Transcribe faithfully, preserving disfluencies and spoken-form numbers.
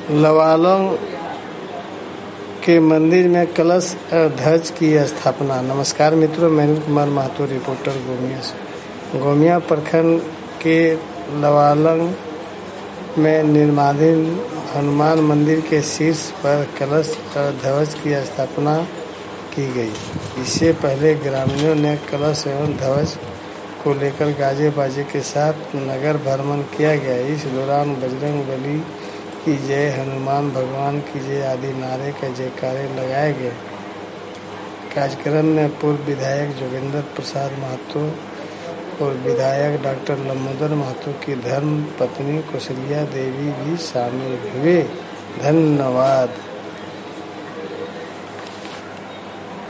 लवालों के मंदिर में कलश और ध्वज की स्थापना। नमस्कार मित्रों, मैं अनिल कुमार महतो, रिपोर्टर गोमिया से। गोमिया प्रखंड के लवालों में निर्माणाधीन हनुमान मंदिर के शीर्ष पर कलश और ध्वज की स्थापना की गई। इससे पहले ग्रामीणों ने कलश एवं ध्वज को लेकर गाजे बाजे के साथ नगर भ्रमण किया गया। इस दौरान बजरंग बली की जय, हनुमान भगवान की जय आदि नारे के जयकारे लगाए गए। कार्यक्रम में पूर्व विधायक जोगेंद्र प्रसाद महतो और विधायक डॉक्टर लंबोदर महतो की धर्म पत्नी कौशल्या देवी भी शामिल हुए। धन्यवाद।